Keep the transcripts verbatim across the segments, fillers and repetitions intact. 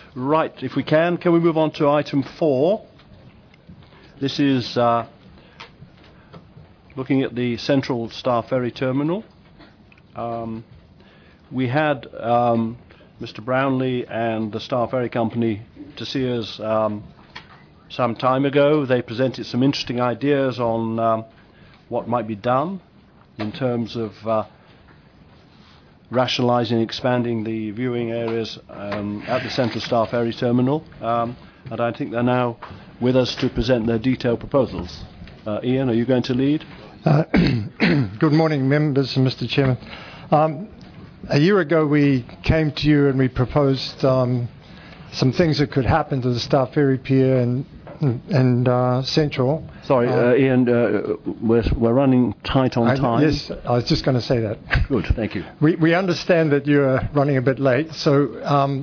Right, if we can, can we move on to item four? This is uh, looking at the Central Star Ferry Terminal. Um, we had um, Mister Brownlee and the Star Ferry Company to see us um, some time ago. They presented some interesting ideas on um, what might be done in terms of uh, rationalising, expanding the viewing areas um, at the Central Star Ferry Terminal. Um, and I think they're now with us to present their detailed proposals. Uh, Ian, are you going to lead? Uh, good morning, members and Mister Chairman. Um, a year ago we came to you and we proposed um, some things that could happen to the Star Ferry Pier and, and uh, Central. Sorry, uh, uh, Ian, uh, we're, we're running tight on I, time. Yes, I was just going to say that. Good, thank you. We, we understand that you're running a bit late, so um,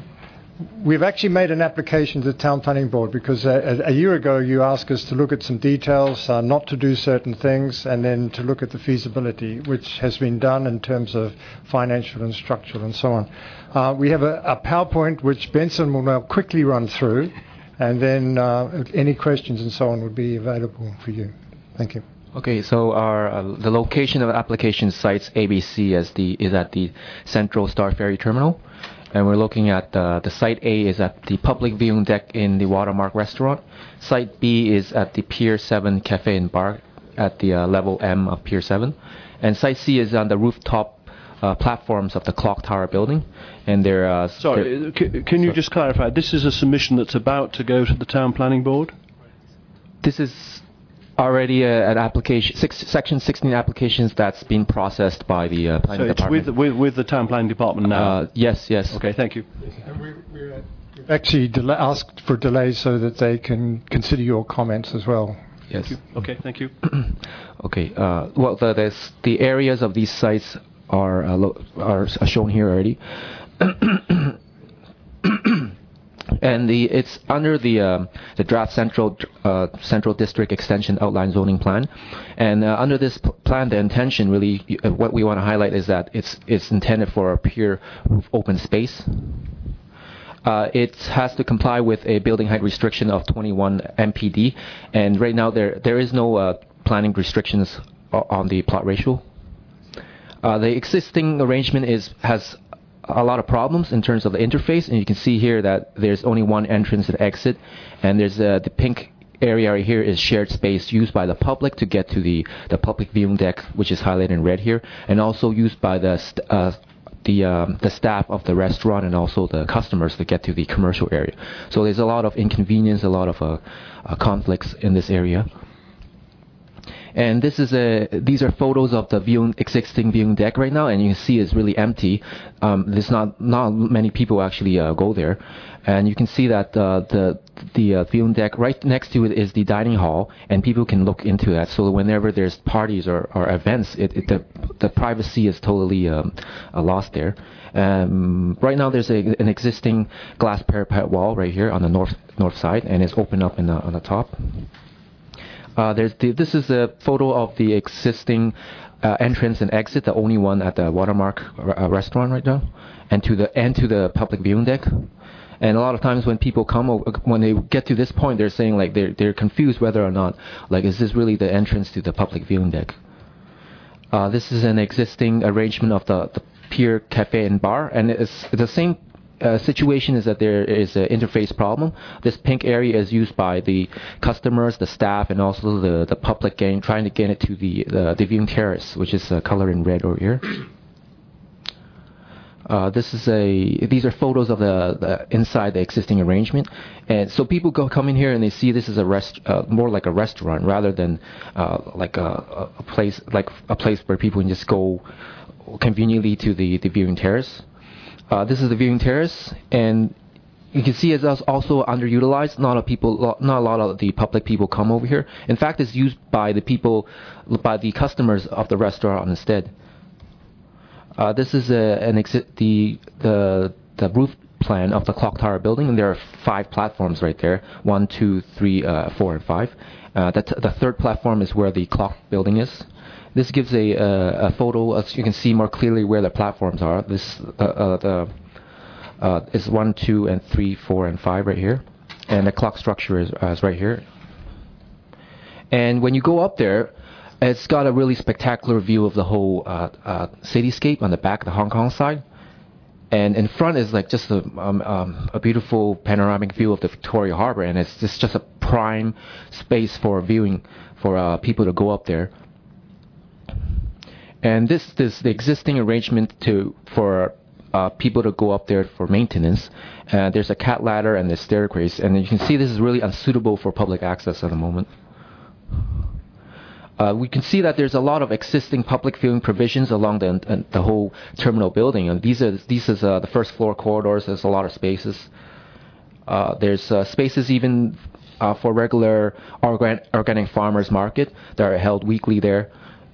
we've actually made an application to the Town Planning Board because a, a year ago you asked us to look at some details, uh, not to do certain things, and then to look at the feasibility, which has been done in terms of financial and structural and so on. Uh, we have a, a PowerPoint which Benson will now quickly run through, and then uh, any questions and so on would be available for you. Thank you. Okay, so our uh, the location of the application cites A B C as the is at the Central Star Ferry Terminal. And we're looking at uh, the Site A is at the public viewing deck in the Watermark Restaurant. Site B is at the Pier seven Cafe and Bar at the uh, level M of Pier seven. And Site C is on the rooftop uh, platforms of the Clock Tower building. And they're... Uh, Sorry, they're c- can you so just clarify? This is a submission that's about to go to the Town Planning Board? This is already uh, an application, six, Section sixteen applications that's been processed by the uh, planning so it's department. with, with, with the Town Planning Department now? Uh, yes, yes. Okay, thank you. And we, we're actually del- asked for delays so that they can consider your comments as well. Yes. Thank you. Okay, thank you. Okay. Uh, well, the there's, the areas of these sites are uh, lo- are shown here already. And the it's under the um, the draft central uh, central district extension outline zoning plan, and uh, under this p- plan, the intention really uh, what we want to highlight is that it's it's intended for a pure roof open space. Uh, it has to comply with a building height restriction of twenty-one M P D, and right now there there is no uh, planning restrictions o- on the plot ratio. Uh, the existing arrangement is has a lot of problems in terms of the interface, and you can see here that there's only one entrance and exit, and there's uh, the pink area right here is shared space used by the public to get to the, the public viewing deck, which is highlighted in red here, and also used by the st- uh, the um, the staff of the restaurant and also the customers to get to the commercial area. So there's a lot of inconvenience, a lot of uh, uh, conflicts in this area. And this is a these are photos of the viewing, existing viewing deck right now, and you can see it's really empty. Um, there's not not many people actually uh, go there, and you can see that uh, the the uh, viewing deck right next to it is the dining hall, and people can look into that. So whenever there's parties or, or events, it, it, the the privacy is totally um, uh, lost there. Um, right now there's a, an existing glass parapet wall right here on the north north side, and it's open up in the, on the top. Uh, there's the, this is a photo of the existing uh, entrance and exit, the only one at the Watermark uh, restaurant right now, and to the and to the public viewing deck. And a lot of times when people come, when they get to this point, they're saying like they're they're confused whether or not like is this really the entrance to the public viewing deck. Uh, this is an existing arrangement of the, the Pier Cafe and Bar, and it's the same. Uh, situation is that there is an interface problem. This pink area is used by the customers, the staff, and also the, the public getting, trying to get it to the, the, the viewing terrace, which is uh, colored in red over here. Uh, this is a. These are photos of the, the inside the existing arrangement, and so people go come in here and they see this is a rest, uh, more like a restaurant rather than uh, like a, a place like a place where people can just go conveniently to the, the viewing terrace. Uh, this is the viewing terrace, and you can see it's also underutilized. Not a lot of people, not a lot of the public people come over here. In fact, it's used by the people, by the customers of the restaurant instead. Uh, this is a, an exit the the the roof plan of the Clock Tower building, and there are five platforms right there: one, two, three, uh, four, and five. Uh, the, t- the third platform is where the clock building is. This gives a, uh, a photo, as you can see more clearly where the platforms are. This uh, uh, the uh, is one, two, and three, four, and five right here, and the clock structure is, uh, is right here. And when you go up there, it's got a really spectacular view of the whole uh, uh, cityscape on the back, the Hong Kong side. And in front is like just a, um, um, a beautiful panoramic view of the Victoria Harbour, and it's just, just a prime space for viewing for uh, people to go up there. And this this the existing arrangement to for uh, people to go up there for maintenance. Uh, there's a cat ladder and the staircase, and you can see this is really unsuitable for public access at the moment. Uh, we can see that there's a lot of existing public viewing provisions along the uh, the whole terminal building, and these are these is uh, the first floor corridors. There's a lot of spaces. Uh, there's uh, spaces even uh, for regular organ organic farmers market that are held weekly there.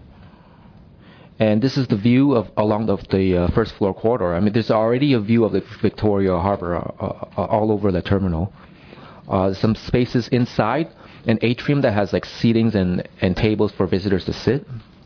And this is the view of along the, the uh, first floor corridor. I mean, there's already a view of the Victoria Harbour uh, uh, all over the terminal. Uh, some spaces inside an atrium that has like seatings and, and tables for visitors to sit.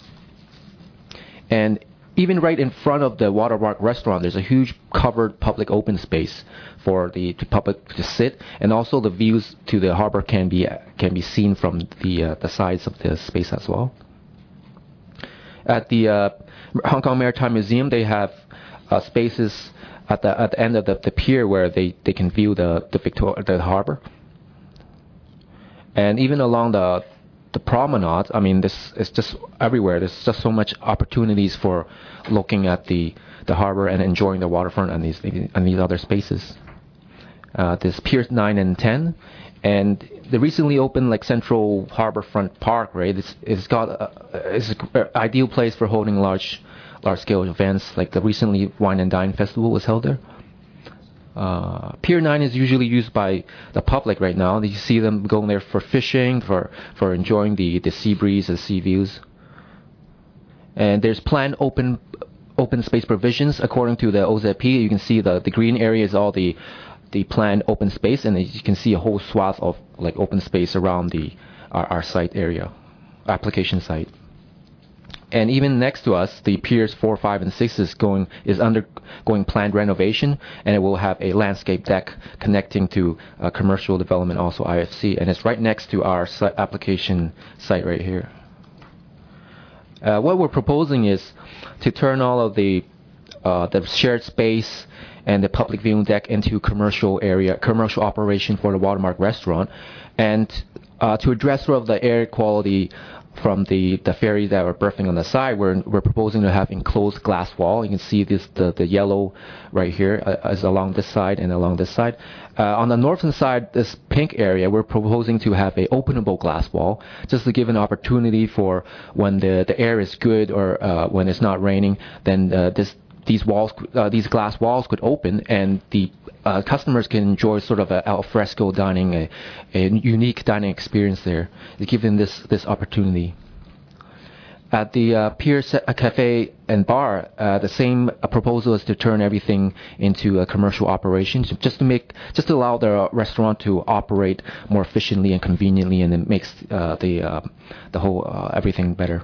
And even right in front of the Watermark restaurant, there's a huge covered public open space for the to public to sit, and also the views to the harbour can be can be seen from the uh, the sides of the space as well. At the uh, Hong Kong Maritime Museum, they have uh, spaces at the at the end of the, the pier where they, they can view the the Victoria the harbour. And even along the the promenade, I mean, this is just everywhere. There's just so much opportunities for looking at the the harbour and enjoying the waterfront and these and these other spaces. Uh, there's Piers nine and ten, and the recently opened like Central Harbourfront Park, right? It's it's got a, it's an ideal place for holding large large scale events. Like the recently Wine and Dine Festival was held there. Uh, Pier nine is usually used by the public right now. You see them going there for fishing, for, for enjoying the, the sea breeze and sea views. And there's planned open open space provisions according to the O Z P. You can see the, the green area is all the the planned open space, and you can see a whole swath of like open space around the our, our site area, application site. And even next to us, the piers four, five, and six is going is undergoing planned renovation, and it will have a landscape deck connecting to uh, commercial development, also I F C, and it's right next to our site application site right here. Uh, what we're proposing is to turn all of the uh, the shared space and the public viewing deck into commercial area, commercial operation for the Watermark restaurant, and uh, to address sort of the air quality from the, the ferries that are berthing on the side, we're, we're proposing to have enclosed glass wall. You can see this the, the yellow right here uh, is along this side and along this side. Uh, on the northern side, this pink area, we're proposing to have a openable glass wall, just to give an opportunity for when the, the air is good or uh, when it's not raining, then uh, this these walls, uh, these glass walls could open, and the uh, customers can enjoy sort of a al fresco dining, a, a unique dining experience there, given this this opportunity. At the uh, Pier Cafe and Bar, uh, the same uh, proposal is to turn everything into a commercial operation, just to make, just to allow the restaurant to operate more efficiently and conveniently, and it makes uh, the uh, the whole uh, everything better.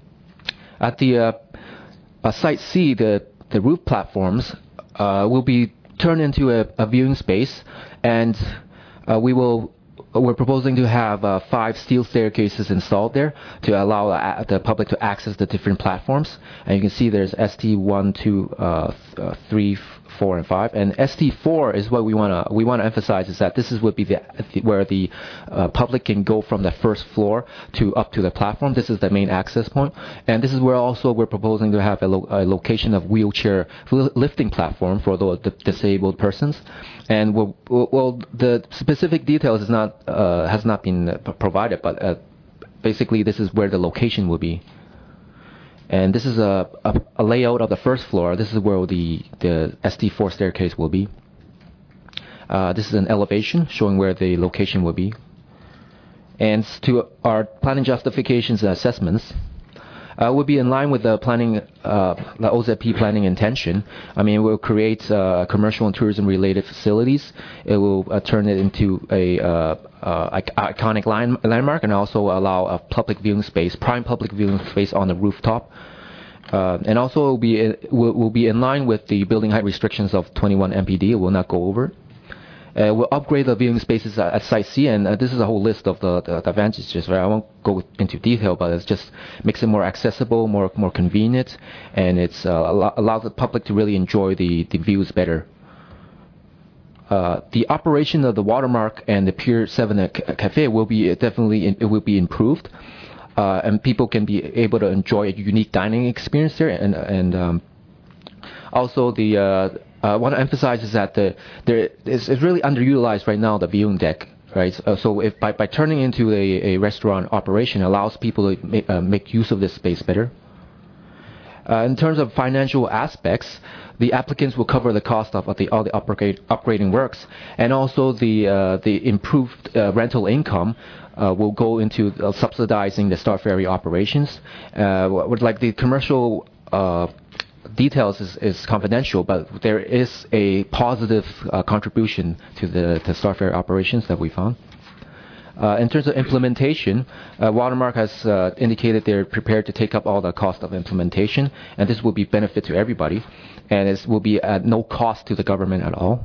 At the uh, uh, Site C, the the roof platforms uh, will be turned into a, a viewing space, and uh, we will. We're proposing to have uh, five steel staircases installed there to allow uh, the public to access the different platforms. And you can see there's S T one, two, uh, th uh, three, four, and five. And S T four is what we want to we want to emphasize, is that this is would be the, where the uh, public can go from the first floor to up to the platform. This is the main access point, and this is where also we're proposing to have a, lo a location of wheelchair lifting platform for the, the disabled persons. And we'll, well, the specific details is not uh, has not been uh, provided, but uh, basically this is where the location will be. And this is a, a, a layout of the first floor. This is where the the S T four staircase will be. Uh, this is an elevation showing where the location will be. And to our planning justifications and assessments, Uh, will be in line with the planning, uh, the O Z P planning intention. I mean, we'll create uh, commercial and tourism-related facilities. It will uh, turn it into a uh, uh, iconic line, landmark, and also allow a public viewing space, prime public viewing space on the rooftop. Uh, and also will be will, will be in line with the building height restrictions of twenty-one M P D. It will not go over. Uh, we'll upgrade the viewing spaces at, at Site C, and uh, this is a whole list of the, the, the advantages. Right? I won't go into detail, but it just makes it more accessible, more more convenient, and it's uh, allow, allows the public to really enjoy the, the views better. Uh, the operation of the Watermark and the Pier seven Cafe will be definitely in, it will be improved, uh, and people can be able to enjoy a unique dining experience there, and and um, also the. Uh, I uh, want to emphasize is that the there is it's really underutilized right now, the viewing deck, right? Uh, so if by, by turning into a, a restaurant operation, allows people to make, uh, make use of this space better. Uh, in terms of financial aspects, the applicants will cover the cost of, of the all the upgrade, upgrading works, and also the uh, the improved uh, rental income uh, will go into uh, subsidizing the Star Ferry operations. Uh, with like the commercial. Uh, Details is, is confidential, but there is a positive uh, contribution to the to Star Ferry operations that we found. Uh, in terms of implementation, uh, Watermark has uh, indicated they're prepared to take up all the cost of implementation, and this will be benefit to everybody, and it will be at no cost to the government at all.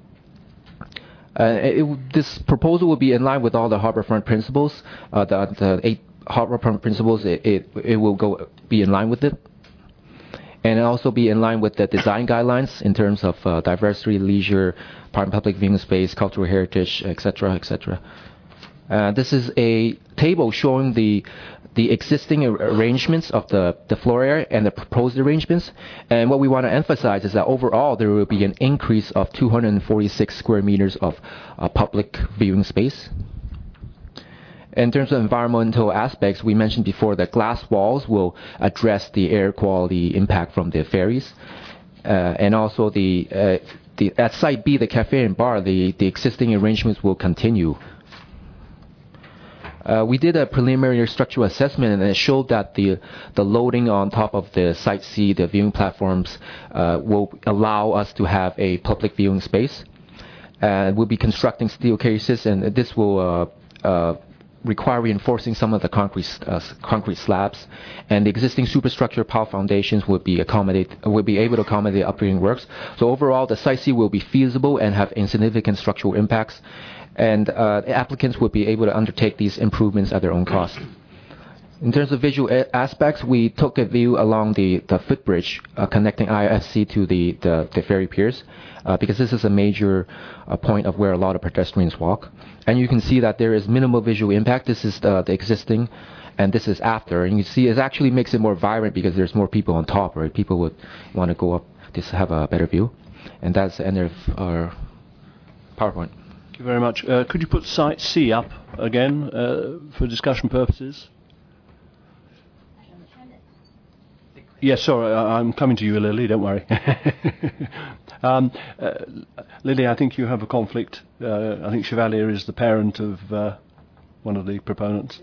Uh, it, this proposal will be in line with all the harborfront principles. Uh, the, the eight harborfront principles, it, it it will go be in line with it. And also be in line with the design guidelines in terms of uh, diversity, leisure, private public viewing space, cultural heritage, et cetera, et cetera. Uh, this is a table showing the the existing ar- arrangements of the, the floor area and the proposed arrangements. And what we want to emphasize is that overall there will be an increase of two hundred forty-six square meters of uh, public viewing space. In terms of environmental aspects, we mentioned before that glass walls will address the air quality impact from the ferries, uh, and also the, uh, the at Site B, the cafe and bar, the, the existing arrangements will continue. Uh, we did a preliminary structural assessment, and it showed that the the loading on top of the Site C, the viewing platforms, uh, will allow us to have a public viewing space. And we'll be constructing steel cases, and this will uh, uh, require reinforcing some of the concrete uh, concrete slabs, and the existing superstructure power foundations will be accommodate will be able to accommodate upgrading works. So overall, the Site C will be feasible and have insignificant structural impacts, and uh, applicants will be able to undertake these improvements at their own cost. In terms of visual a- aspects, we took a view along the, the footbridge uh, connecting I F C to the, the, the ferry piers, uh, because this is a major uh, point of where a lot of pedestrians walk. And you can see that there is minimal visual impact. This is the, the existing, and this is after. And you see it actually makes it more vibrant because there's more people on top, right? People would want to go up to have a better view. And that's the end of our PowerPoint. Thank you very much. Uh, could you put Site C up again uh, for discussion purposes? Yes, sorry, I'm coming to you, Lily, don't worry. um, uh, Lily, I think you have a conflict. Uh, I think Chevalier is the parent of uh, one of the proponents.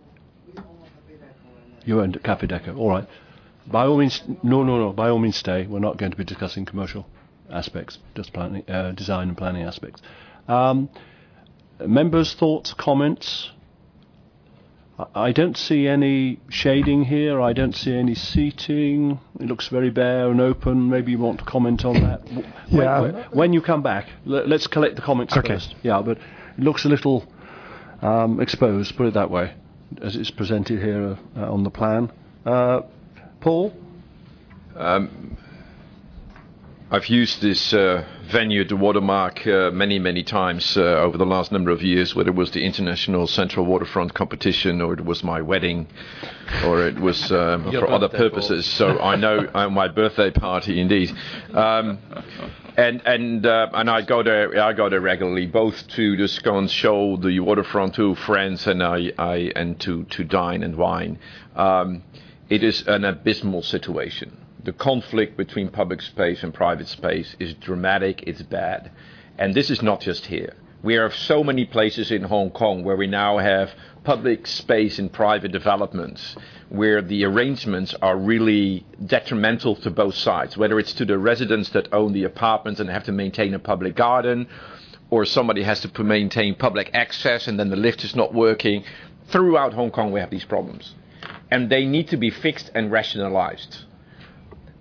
You owned Cafe Deco, all right. By all means, no, no, no, by all means stay. We're not going to be discussing commercial aspects, just planning, uh, design and planning aspects. Um, members' thoughts, comments? I don't see any shading here. I don't see any seating. It looks very bare and open. Maybe you want to comment on that. When, yeah. when, when you come back, let, let's collect the comments okay. first. Yeah, but it looks a little um, exposed, put it that way, as it's presented here uh, on the plan. Uh, Paul? Um, I've used this uh, venue, the Watermark, uh, many, many times uh, over the last number of years, whether it was the International Central Waterfront Competition, or it was my wedding, or it was um, for other purposes. So I know uh, my birthday party, indeed. Um, and and uh, and I go there. I go there regularly, both to the scones show, the waterfront, to friends, and I, I and to to dine and wine. Um, it is an abysmal situation. The conflict between public space and private space is dramatic, it's bad. And this is not just here. We have so many places in Hong Kong where we now have public space and private developments where the arrangements are really detrimental to both sides, whether it's to the residents that own the apartments and have to maintain a public garden, or somebody has to maintain public access and then the lift is not working. Throughout Hong Kong we have these problems. And they need to be fixed and rationalized.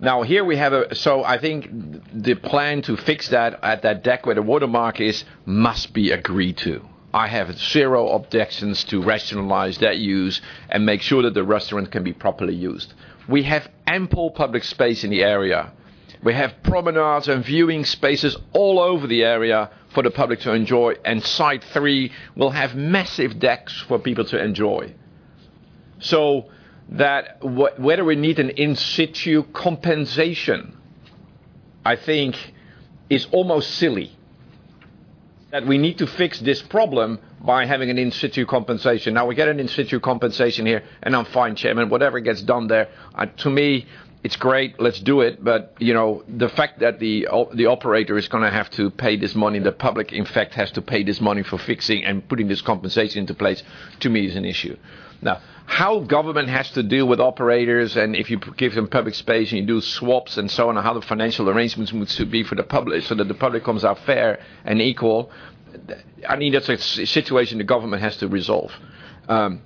Now here we have a, so I think the plan to fix that at that deck where the watermark is must be agreed to. I have zero objections to rationalize that use and make sure that the restaurant can be properly used. We have ample public space in the area. We have promenades and viewing spaces all over the area for the public to enjoy, and Site three will have massive decks for people to enjoy. So that wh- whether we need an in situ compensation, I think, is almost silly. That we need to fix this problem by having an in situ compensation. Now we get an in situ compensation here, and I'm fine, Chairman. Whatever gets done there, uh, to me, it's great. Let's do it. But you know, the fact that the uh, the operator is going to have to pay this money, the public, in fact, has to pay this money for fixing and putting this compensation into place, to me, is an issue. Now, how government has to deal with operators, and if you give them public space and you do swaps and so on, and how the financial arrangements should be for the public so that the public comes out fair and equal, I mean, that's a situation the government has to resolve. Um,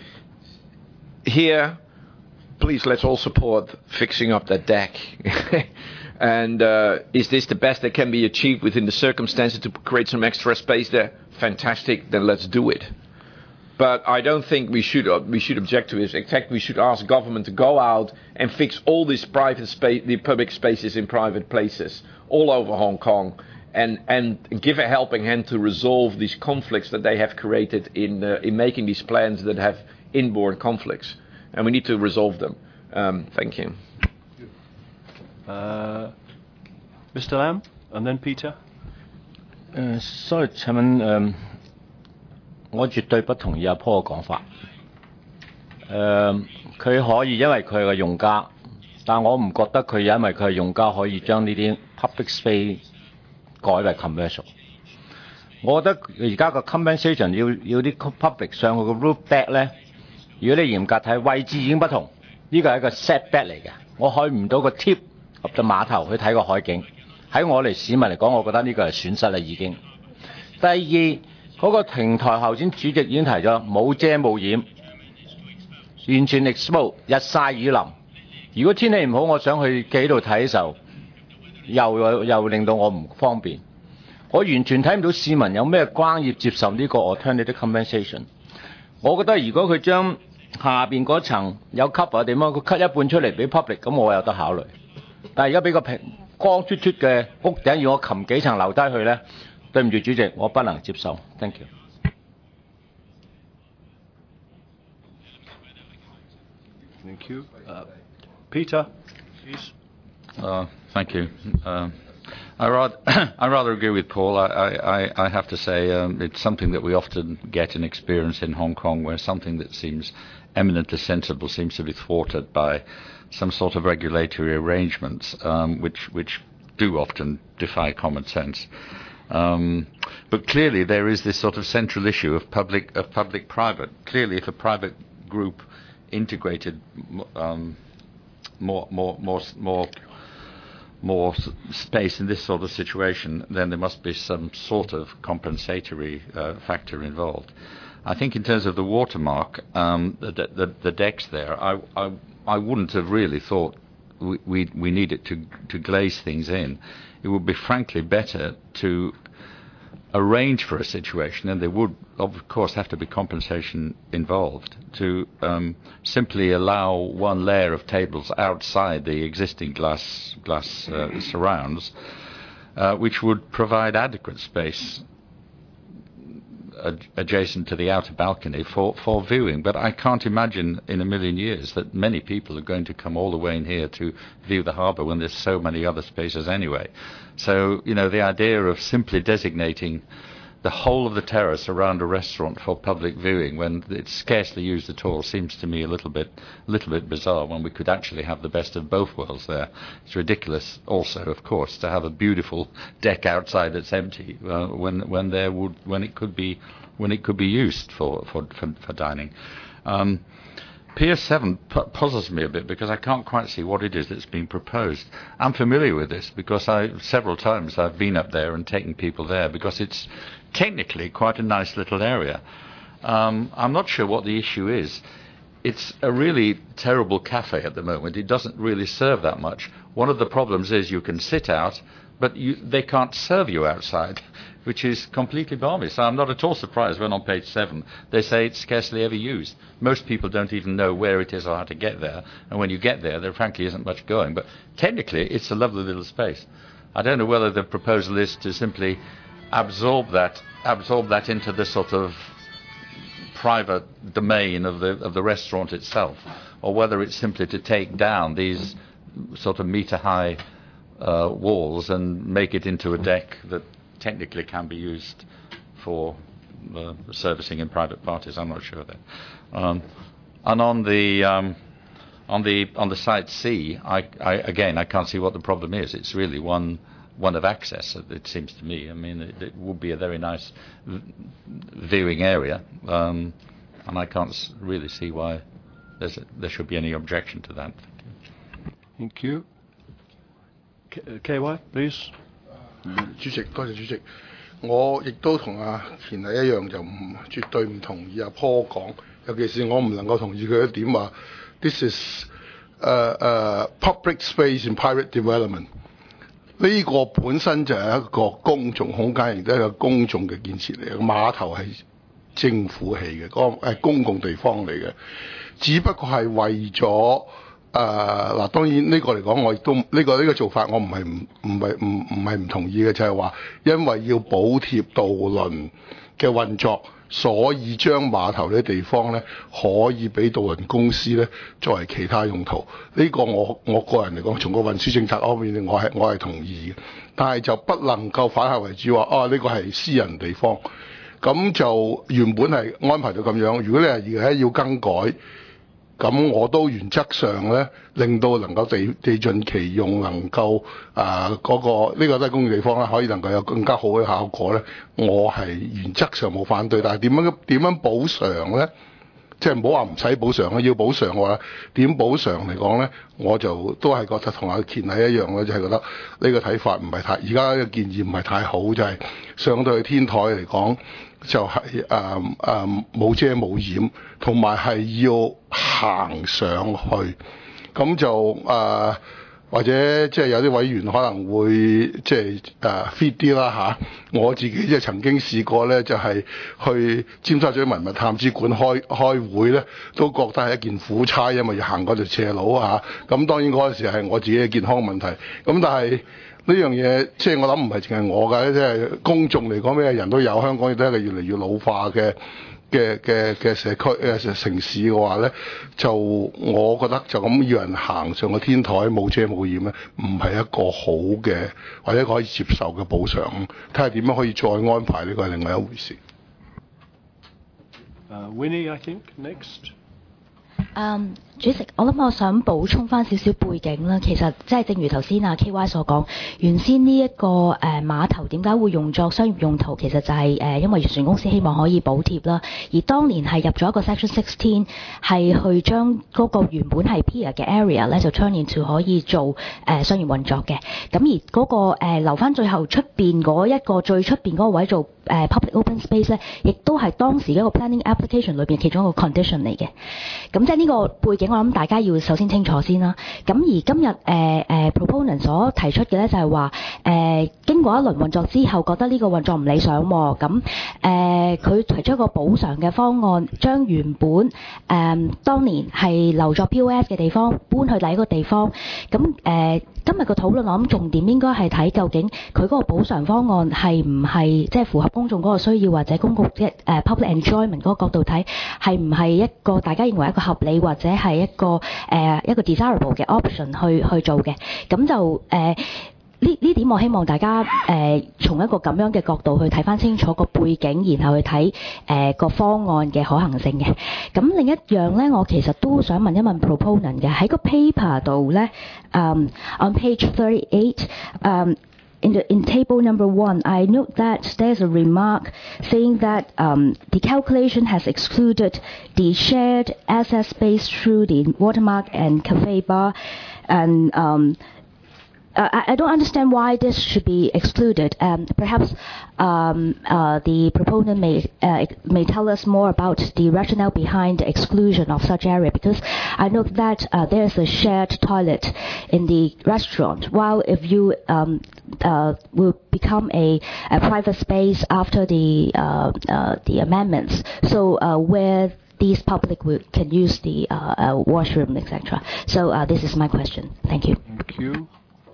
here, please, let's all support fixing up that deck. And uh, is this the best that can be achieved within the circumstances to create some extra space there? Fantastic, then let's do it. But I don't think we should uh, we should object to it. In fact, we should ask government to go out and fix all these private space, the public spaces in private places all over Hong Kong, and and give a helping hand to resolve these conflicts that they have created in uh, in making these plans that have inborn conflicts, and we need to resolve them. Um, thank you. Uh, Mister Lam, and then Peter. Uh, sorry, Chairman. Um, 我絕對不同意阿 Paul 嘅講法。誒，佢可以因為佢係個用家，但我唔覺得佢因為佢係用家可以將呢啲 public space 改為 commercial。我覺得而家個 compensation 要要啲 public 上去個 roof deck 咧，如果你嚴格睇位置已經不同，呢個係一個 setback 嚟嘅。我去唔到個 tip 入到碼頭去睇個海景，喺我哋市民嚟講，我覺得呢個係損失啦已經。第二。 嗰個亭台頭先主席已經提咗，冇遮冇掩，完全 exposed， 日曬雨淋。如果天氣唔好，我想去企喺度睇嘅時候，又又令到我唔方便。我完全睇唔到市民有咩關業接受呢個 alternative compensation。我覺得如果佢將下邊嗰層有 cover 嘅地方，佢 cut 一半出嚟俾 public， 咁我有得考慮。但係而家俾個平光脫脫嘅屋頂，要我擒幾層樓低去咧？ 對唔住，主席，我不能接受。Thank you. Thank you. Uh, Peter, please. Uh, thank you. Uh, I rather, I rather agree with Paul. I, I, I have to say um, it's something that we often get and experience in Hong Kong, where something that seems eminently sensible seems to be thwarted by some sort of regulatory arrangements, um, which which do often defy common sense. Um, but clearly there is this sort of central issue of public of public-private. Clearly, if a private group integrated um, more more more more more space in this sort of situation, then there must be some sort of compensatory uh, factor involved. I think in terms of the watermark, um, the, the the decks there, I I I wouldn't have really thought we we, we needed to to glaze things in. It would be frankly better to arrange for a situation, and there would of course have to be compensation involved, to um, simply allow one layer of tables outside the existing glass glass uh, surrounds, uh, which would provide adequate space ad- adjacent to the outer balcony for, for viewing. But I can't imagine in a million years that many people are going to come all the way in here to view the harbour when there's so many other spaces anyway. So, you know, the idea of simply designating the whole of the terrace around a restaurant for public viewing when it's scarcely used at all seems to me a little bit a little bit bizarre, when we could actually have the best of both worlds there. It's ridiculous also, of course, to have a beautiful deck outside that's empty uh, when when there would when it could be when it could be used for for for, for dining. Um, Pier seven puzzles me a bit because I can't quite see what it is that's being proposed. I'm familiar with this because I several times I've been up there and taken people there because it's technically quite a nice little area. Um, I'm not sure what the issue is. It's a really terrible cafe at the moment. It doesn't really serve that much. One of the problems is you can sit out, but you, they can't serve you outside, which is completely balmy. So I'm not at all surprised when on page seven they say it's scarcely ever used. Most people don't even know where it is or how to get there, and when you get there, there frankly isn't much going. But technically, it's a lovely little space. I don't know whether the proposal is to simply absorb that, absorb that into the sort of private domain of the of the restaurant itself, or whether it's simply to take down these sort of metre-high uh, walls and make it into a deck that technically can be used for uh, servicing in private parties. I'm not sure of that. Um, and on the um, on the on the site C, I, I again I can't see what the problem is. It's really one one of access. It seems to me. I mean, it, it would be a very nice v- viewing area, um, and I can't s- really see why there's a, there should be any objection to that. Thank you. K Y, please. 主席，多謝主席。我亦都同阿田麗一樣，就唔絕對唔同意阿 Paul 講，尤其是我唔能夠同意佢一點話 ，this is 誒、uh, 誒、uh, public space in private development。呢個本身就係一個公眾空間，亦都係一個公眾嘅建設嚟嘅。碼頭係政府起嘅，嗰個係公共地方嚟嘅，只不過係為咗。誒嗱、呃，當然呢個嚟講，我亦都呢、這個呢、這個做法，我唔係唔唔係唔唔係唔同意嘅，就係、是、話因為要補貼渡輪嘅運作，所以將碼頭呢啲地方咧可以俾渡輪公司咧作為其他用途。呢、這個我我個人嚟講，從個運輸政策方面，我係我係同意嘅，但係就不能夠反客為主話啊呢、這個係私人地方，咁就原本係安排到咁樣。如果你係而家要更改。咁我都原則上咧，令到能夠地地盡其用，能夠啊嗰、那個呢、這個都係公共地方啦，可以能夠有更加好嘅效果咧，我係原則上冇反對，但係點樣點樣補償咧？即係唔好話唔使補償啦，要補償嘅話，點補償嚟講咧，我就都係覺得同阿乾禮一樣咧，就係、是、覺得呢個睇法唔係太，而家嘅建議唔係太好，就係、是、上到去天台嚟講。就係誒誒冇遮冇掩，同埋係要行上去，咁就誒、呃、或者即係有啲委員可能會即係誒 fit 啲啦嚇。我自己即係曾經試過咧，就係、是、去尖沙咀文物探知館開開會咧，都覺得係一件苦差，因為要行嗰條斜路嚇。咁當然嗰陣時係我自己嘅健康問題，咁但係。呢樣嘢即係我諗唔係淨係我㗎，即係公眾嚟講，咩人都有。香港亦都係一個越嚟越老化嘅嘅嘅嘅社區誒城市嘅話咧，就我覺得就咁要人行上個天台冇遮冇掩咧，唔係一個好嘅或者一個可以接受嘅補償。睇下點樣可以再安排呢個係另外一回事。 Uh, Winnie, I think next. Um, 主席，我諗我想補充翻少少背景啦。其實即係正如頭先啊 K Y 所講，原先呢、這、一個誒、呃、碼頭點解會用作商業用途，其實就係、是、誒、呃、因為船公司希望可以補貼啦。而當年係入咗一個 Section sixteen， 係去將嗰個原本係 pier 嘅 area 咧，就 turn into 可以做誒、呃、商業運作嘅。咁而嗰、那個、呃、留翻最後出邊嗰一個最出邊嗰個位做誒、呃、public open space 咧，亦都係當時一個 planning application 裏邊其中一個 condition 嚟嘅。咁即係呢個背景。我諗大家要首先清楚先啦。咁而今日誒誒 proponent 所提出嘅咧就係話誒經過一輪運作之後，覺得呢個運作唔理想喎。咁誒佢提出一個補償嘅方案，將原本誒、呃、當年係留作 P O S 嘅地方搬去另一個地方。咁誒、呃、今日個討論我諗重點應該係睇究竟佢嗰個補償方案係唔係即係符合公眾嗰個需要，或者公共即係誒 public enjoyment 嗰個角度睇係唔係一個大家認為一個合理或者係一個誒、呃、一個 desirable 嘅 option 去去做嘅。咁就誒呢呢點我希望大家誒、呃、從一個咁樣嘅角度去睇翻清楚個背景，然後去睇誒、呃、個方案嘅可行性嘅。咁另一樣咧，我其實都想問一問 proponent 嘅喺個 paper 度咧，嗯 on page thirty-eight，嗯。In, the, in table number one, I note that there's a remark saying that um, the calculation has excluded the shared access space through the watermark and cafe bar, and um, Uh, I, I don't understand why this should be excluded. Um, perhaps um, uh, the proponent may uh, may tell us more about the rationale behind the exclusion of such area, because I know that uh, there's a shared toilet in the restaurant, while if you um, uh, will become a, a private space after the uh, uh, the amendments, so uh, where these public will, can use the uh, uh, washroom, et cetera. So uh, this is my question. Thank you. Thank you.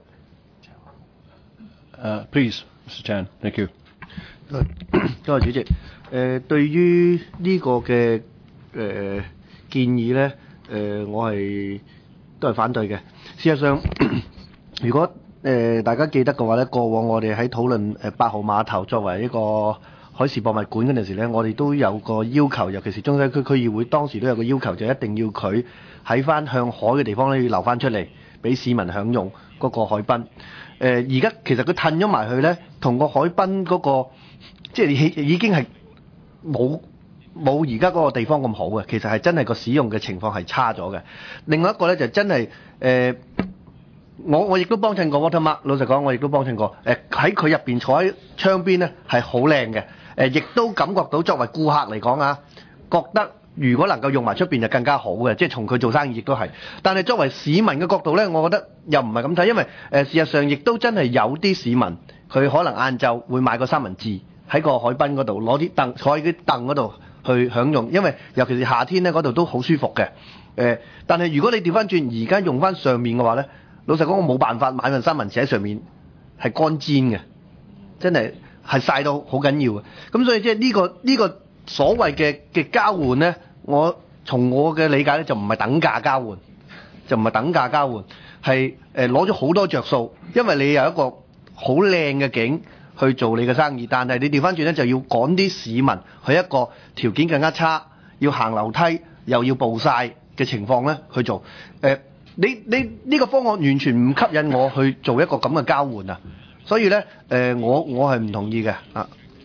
Uh, please, Mister Chan. Thank you. 多謝主席。誒、呃，對於呢個嘅誒、呃、建議咧，誒、呃、我係都係反對嘅。事實上，如果誒、呃、大家記得嘅話咧，過往我哋喺討論誒八號碼頭作為一個海事博物館嗰陣時咧，我哋都有個要求，尤其是中西區區議會當時都有個要求，就一定要佢喺翻向海嘅地方咧要留翻出嚟，俾市民享用嗰個海濱。誒而家其實佢褪咗埋去咧，同個海濱嗰、那個即係已經係冇冇而家嗰個地方咁好嘅，其實係真係個使用嘅情況係差咗嘅。另外一個咧就真係誒、呃，我我亦都幫襯過 Watermark， 老實講我亦都幫襯過。誒喺佢入邊坐喺窗邊咧係好靚嘅，誒、呃、亦都感覺到作為顧客嚟講啊，覺得如果能夠用埋出邊就更加好嘅，即係從佢做生意亦都係。但係作為市民嘅角度咧，我覺得又唔係咁睇，因為誒、呃、事實上亦都真係有啲市民佢可能晏晝會買個三文治喺個海濱嗰度攞啲凳坐喺啲凳嗰度去享用，因為尤其是夏天咧嗰度都好舒服嘅。誒、呃，但係如果你調翻轉而家用翻上面嘅話咧，老實講我冇辦法買份三文治喺上面係乾煎嘅，真係係曬到好緊要嘅。咁所以即係呢個呢、呢個所謂嘅嘅交換咧，我從我嘅理解咧就唔係等價交換，就唔係等價交換，係誒攞咗好多着數，因為你有一個好靚嘅景去做你嘅生意，但係你調翻轉咧就要趕啲市民去一個條件更加差，要行樓梯又要暴曬嘅情況咧去做。誒、呃，你你呢、呢個方案完全唔吸引我去做一個咁嘅交換啊，所以咧誒、呃、我我係唔同意嘅啊。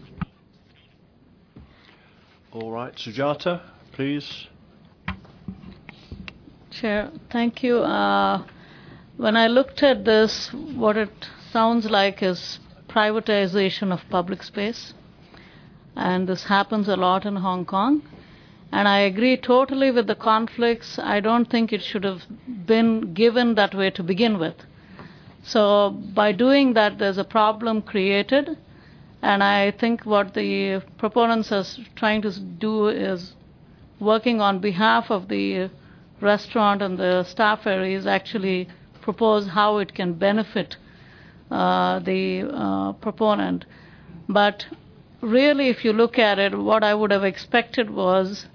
All right, Sujata, please. Chair, thank you. Uh, when I looked at this, what it sounds like is privatization of public space. And this happens a lot in Hong Kong. And I agree totally with the conflicts. I don't think it should have been given that way to begin with. So by doing that, there's a problem created. And I think what the proponents are trying to do is working on behalf of the restaurant and the staff areas actually propose how it can benefit uh, the uh, proponent. But really, if you look at it, what I would have expected was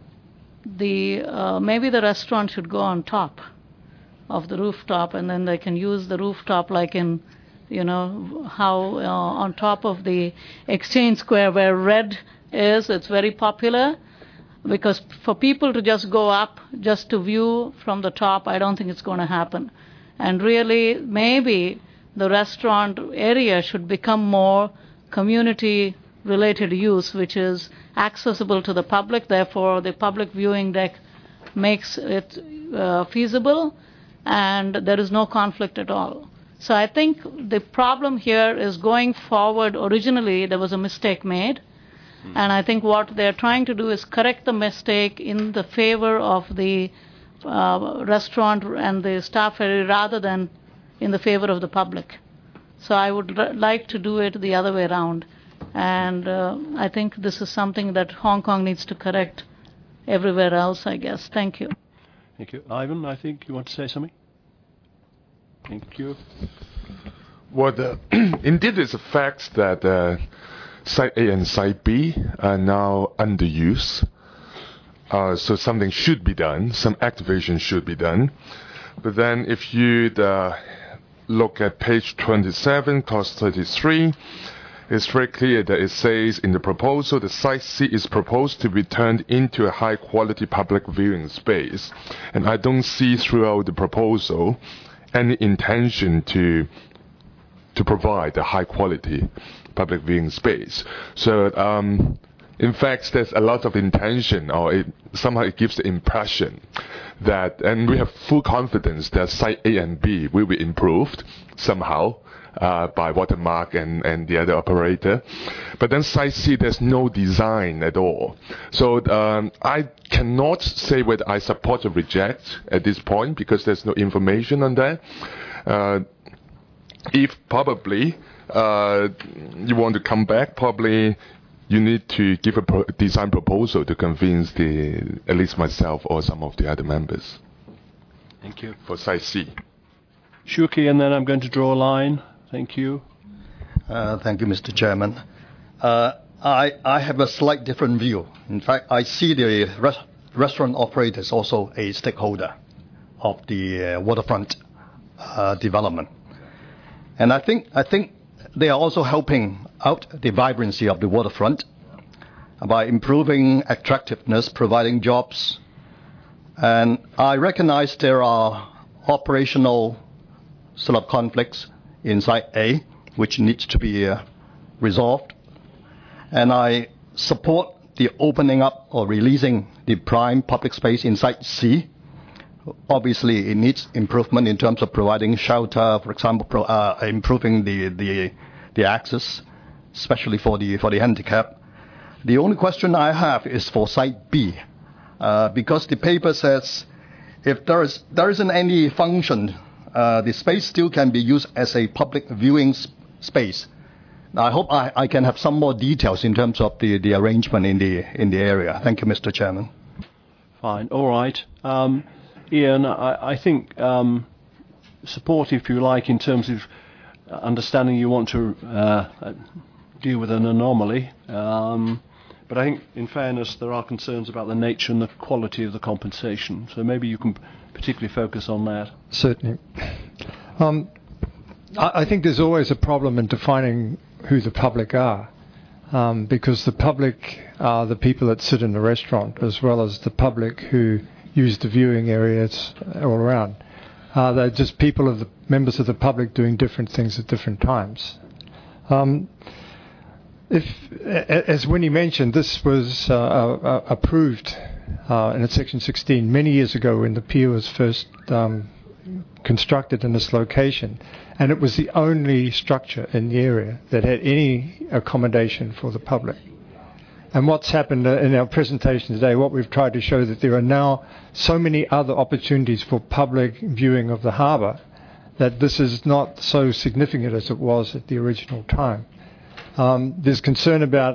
the uh, maybe the restaurant should go on top of the rooftop, and then they can use the rooftop like in, you know, how uh, on top of the Exchange Square where red is, it's very popular. Because for people to just go up, just to view from the top, I don't think it's going to happen. And really, maybe the restaurant area should become more community-related use, which is accessible to the public. Therefore, the public viewing deck makes it uh, feasible, and there is no conflict at all. So I think the problem here is going forward. Originally, there was a mistake made. And I think what they're trying to do is correct the mistake in the favor of the uh, restaurant and the staff area rather than in the favor of the public. So I would r- like to do it the other way around. And uh, I think this is something that Hong Kong needs to correct everywhere else, I guess. Thank you. Thank you. Ivan, I think you want to say something? Thank you. Well, the, indeed, it's a fact that uh, Site A and Site B are now under use. Uh, so something should be done, some activation should be done. But then if you uh, look at page twenty-seven, clause thirty-three, it's very clear that it says in the proposal the Site C is proposed to be turned into a high-quality public viewing space. And I don't see throughout the proposal any intention to to provide a high-quality public viewing space. So um, In fact, there's a lot of intention, or it, somehow it gives the impression that, and we have full confidence that Site A and B will be improved somehow uh, by Watermark and, and the other operator. But then Site C, there's no design at all. So um, I cannot say whether I support or reject at this point because there's no information on that. Uh, if probably uh, you want to come back, probably you need to give a pro- design proposal to convince the, at least myself or some of the other members. Thank you. For Site C. Shuki, and then I'm going to draw a line. Thank you. Uh, thank you, Mister Chairman. Uh, I, I have a slight different view. In fact, I see the res- restaurant operator is also a stakeholder of the uh, waterfront uh, development. And I think, I think they are also helping out the vibrancy of the waterfront by improving attractiveness, providing jobs. And I recognize there are operational sort of conflicts in Site A, which needs to be uh, resolved. And I support the opening up or releasing the prime public space in Site C. Obviously, it needs improvement in terms of providing shelter, for example, pro, uh, improving the, the the access, especially for the for the handicap. The only question I have is for Site B, uh, because the paper says if there is there isn't any function, uh, the space still can be used as a public viewing sp- space. Now, I hope I, I can have some more details in terms of the, the arrangement in the in the area. Thank you, Mister Chairman. Fine. All right. Um, Ian, I, I think um, support, if you like, in terms of understanding you want to uh, deal with an anomaly. Um, but I think, in fairness, there are concerns about the nature and the quality of the compensation. So maybe you can particularly focus on that. Certainly. Um, I, I think there's always a problem in defining who the public are, um, because the public are the people that sit in the restaurant as well as the public who use the viewing areas all around. Uh, they're just people of the members of the public doing different things at different times. Um, if, as Winnie mentioned, this was uh, uh, approved uh, in Section sixteen many years ago when the pier was first um, constructed in this location, and it was the only structure in the area that had any accommodation for the public. And what's happened in our presentation today, what we've tried to show that there are now so many other opportunities for public viewing of the harbour that this is not so significant as it was at the original time. Um, there's concern about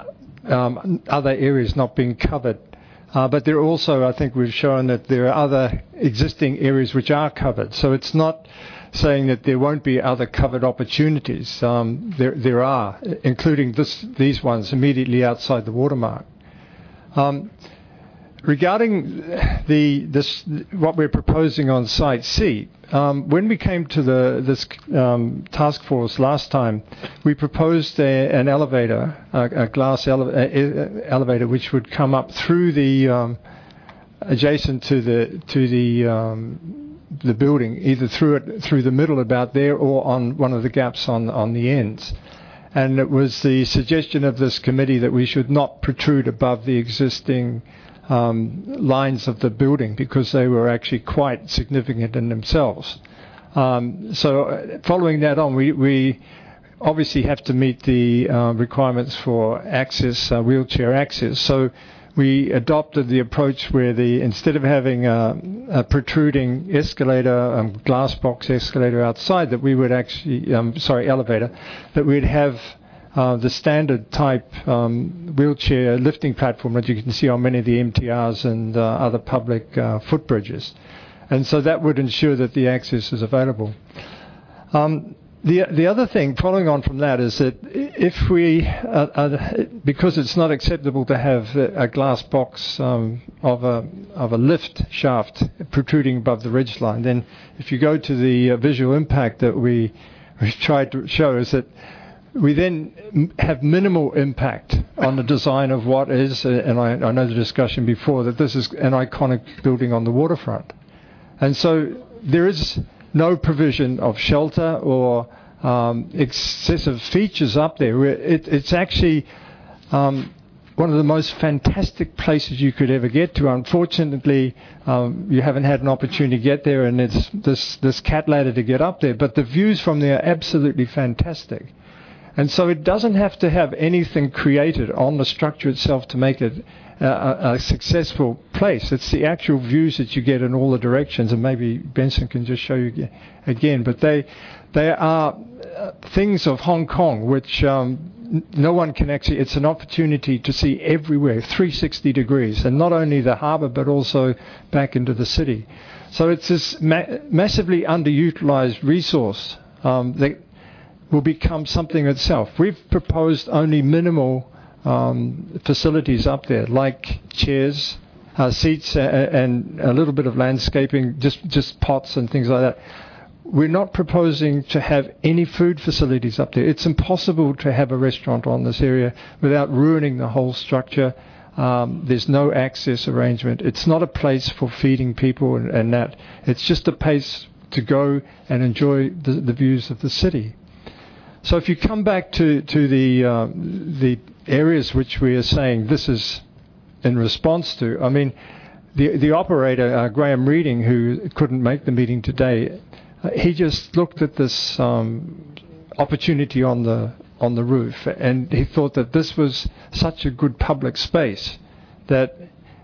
um, other areas not being covered, uh, but there are also, I think we've shown that there are other existing areas which are covered. So it's not saying that there won't be other covered opportunities. Um, there, there are, including this, these ones immediately outside the watermark. Um, regarding the this, what we're proposing on Site C, um, when we came to the this um, task force last time, we proposed a, an elevator, a, a glass ele- a, elevator, which would come up through the um, adjacent to the to the um, the building, either through it through the middle about there or on one of the gaps on on the ends. And it was the suggestion of this committee that we should not protrude above the existing um, lines of the building because they were actually quite significant in themselves. Um, so following that on, we, we obviously have to meet the uh, requirements for access, uh, wheelchair access. So we adopted the approach where the instead of having a, a protruding escalator, um, glass box escalator outside, that we would actually, um, sorry, elevator, that we'd have uh, the standard type um, wheelchair lifting platform that you can see on many of the M T Rs and uh, other public uh, footbridges. And so that would ensure that the access is available. Um, The the other thing, following on from that, is that if we, uh, uh, because it's not acceptable to have a glass box um, of a of a lift shaft protruding above the ridge line, then if you go to the uh, visual impact that we we tried to show, is that we then m- have minimal impact on the design of what is, uh, and I, I know the discussion before that this is an iconic building on the waterfront, and so there is no provision of shelter or um, excessive features up there. It, it's actually um, one of the most fantastic places you could ever get to. Unfortunately, um, you haven't had an opportunity to get there, and it's this, this cat ladder to get up there. But the views from there are absolutely fantastic. And so it doesn't have to have anything created on the structure itself to make it a, a successful place. It's the actual views that you get in all the directions, and maybe Benson can just show you again. But they, they are things of Hong Kong which um, no one can actually, it's an opportunity to see everywhere, three hundred sixty degrees, and not only the harbour but also back into the city. So it's this ma- massively underutilised resource um, that will become something itself. We've proposed only minimal um, facilities up there, like chairs, uh, seats, uh, and a little bit of landscaping, just, just pots and things like that. We're not proposing to have any food facilities up there. It's impossible to have a restaurant on this area without ruining the whole structure. Um, there's no access arrangement. It's not a place for feeding people and, and that. It's just a place to go and enjoy the, the views of the city. So if you come back to, to the, uh, the areas which we are saying this is in response to, I mean, the, the operator, uh, Graham Reading, who couldn't make the meeting today, he just looked at this um, opportunity on the on the roof, and he thought that this was such a good public space that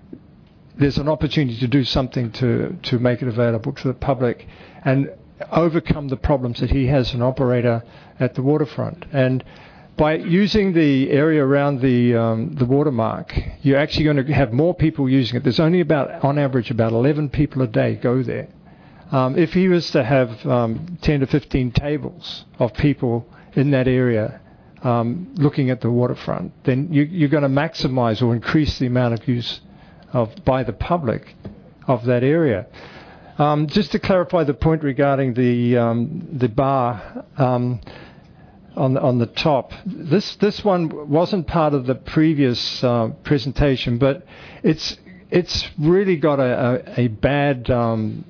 there's an opportunity to do something to, to make it available to the public and overcome the problems that he has, an operator at the waterfront. And by using the area around the um, the watermark, you're actually going to have more people using it. There's only about, on average, about eleven people a day go there. Um, if he was to have um, ten to fifteen tables of people in that area um, looking at the waterfront, then you, you're going to maximize or increase the amount of use of by the public of that area. Um, just to clarify the point regarding the um, the bar um, on the, on the top, this this one wasn't part of the previous uh, presentation, but it's it's really got a, a, a bad um,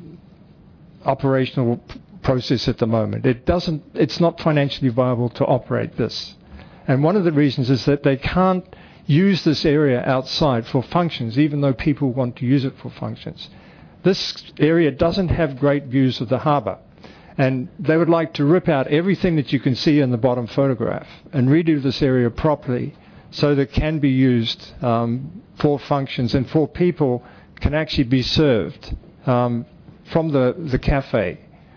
operational p- process at the moment. It doesn't. It's not financially viable to operate this, and one of the reasons is that they can't use this area outside for functions, even though people want to use it for functions. This area doesn't have great views of the harbour, and they would like to rip out everything that you can see in the bottom photograph and redo this area properly so that it can be used um, for functions and for people can actually be served um, from the, the cafe